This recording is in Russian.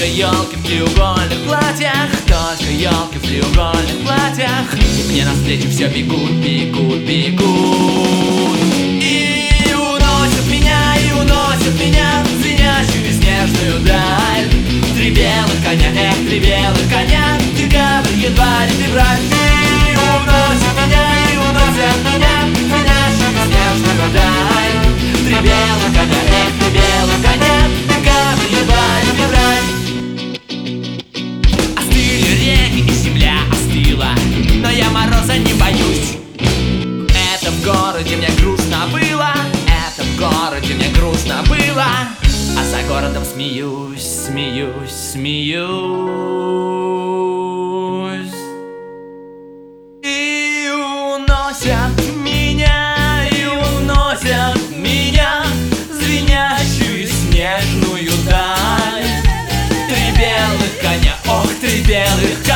елки в треугольных платьях, только елки в треугольных платьях. Мне навстречу все бегут, бегут, бегут. И уносят меня в звенящую снежную даль. Три белых коня, эх, три белых коня, декабрь, январь, февраль. И уносят меня в звенящую снежную даль. Три белых коня, эх, три белых коня, декабрь, январь, февраль. Остыли реки и земля остыла, но я мороза не боюсь. Это в городе мне грустно было, это в городе мне грустно было, а за городом смеюсь, смеюсь, смеюсь. И уносят меня в звенящую снежную даль. Три белых коня, ох, три белых